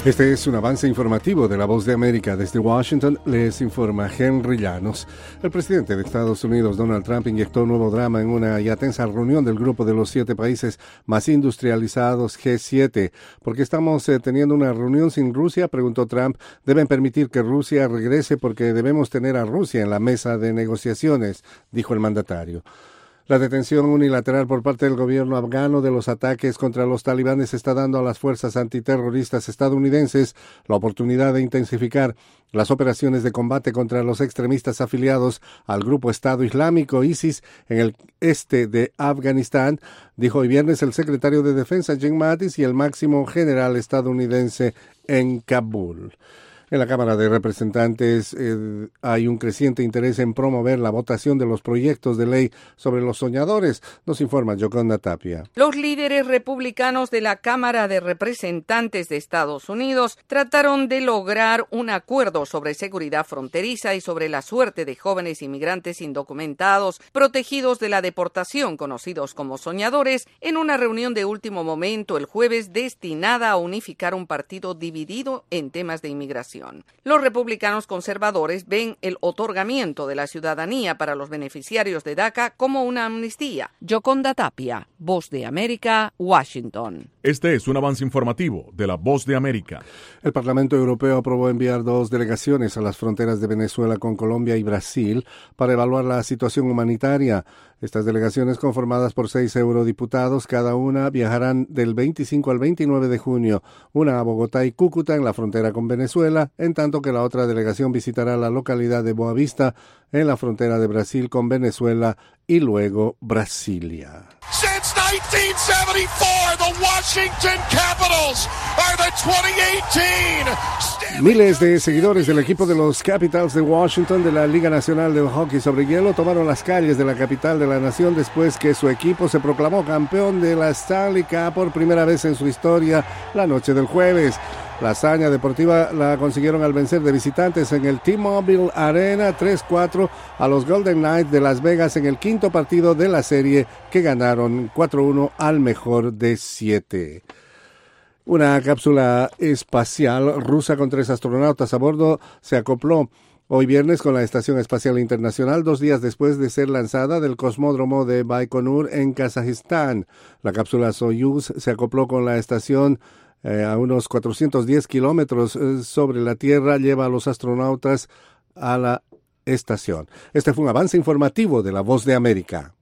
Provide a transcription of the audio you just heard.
Este es un avance informativo de La Voz de América. Desde Washington les informa Henry Llanos. El presidente de Estados Unidos, Donald Trump, inyectó nuevo drama en una ya tensa reunión del grupo de los 7 países más industrializados G7. ¿Por qué estamos teniendo una reunión sin Rusia?, preguntó Trump. Deben permitir que Rusia regrese porque debemos tener a Rusia en la mesa de negociaciones, dijo el mandatario. La detención unilateral por parte del gobierno afgano de los ataques contra los talibanes está dando a las fuerzas antiterroristas estadounidenses la oportunidad de intensificar las operaciones de combate contra los extremistas afiliados al grupo Estado Islámico ISIS en el este de Afganistán, dijo hoy viernes el secretario de Defensa Jim Mattis y el máximo general estadounidense en Kabul. En la Cámara de Representantes hay un creciente interés en promover la votación de los proyectos de ley sobre los soñadores, nos informa Yoconda Tapia. Los líderes republicanos de la Cámara de Representantes de Estados Unidos trataron de lograr un acuerdo sobre seguridad fronteriza y sobre la suerte de jóvenes inmigrantes indocumentados protegidos de la deportación, conocidos como soñadores, en una reunión de último momento el jueves destinada a unificar un partido dividido en temas de inmigración. Los republicanos conservadores ven el otorgamiento de la ciudadanía para los beneficiarios de DACA como una amnistía. Yoconda Tapia, Voz de América, Washington. Este es un avance informativo de la Voz de América. El Parlamento Europeo aprobó enviar 2 delegaciones a las fronteras de Venezuela con Colombia y Brasil para evaluar la situación humanitaria. Estas delegaciones, conformadas por 6 eurodiputados, cada una viajarán del 25 al 29 de junio, una a Bogotá y Cúcuta en la frontera con Venezuela, en tanto que la otra delegación visitará la localidad de Boavista en la frontera de Brasil con Venezuela y luego Brasilia. Since 1974, the Washington Capitals are the 2018 Miles de seguidores del equipo de los Capitals de Washington de la Liga Nacional de Hockey sobre Hielo tomaron las calles de la capital de la nación después que su equipo se proclamó campeón de la Stanley Cup por primera vez en su historia la noche del jueves. La hazaña deportiva la consiguieron al vencer de visitantes en el T-Mobile Arena 3-4 a los Golden Knights de Las Vegas en el quinto partido de la serie, que ganaron 4-1 al mejor de 7. Una cápsula espacial rusa con 3 astronautas a bordo se acopló hoy viernes con la Estación Espacial Internacional 2 días después de ser lanzada del cosmódromo de Baikonur en Kazajistán. La cápsula Soyuz se acopló con la estación a unos 410 kilómetros sobre la Tierra, lleva a los astronautas a la estación. Este fue un avance informativo de La Voz de América.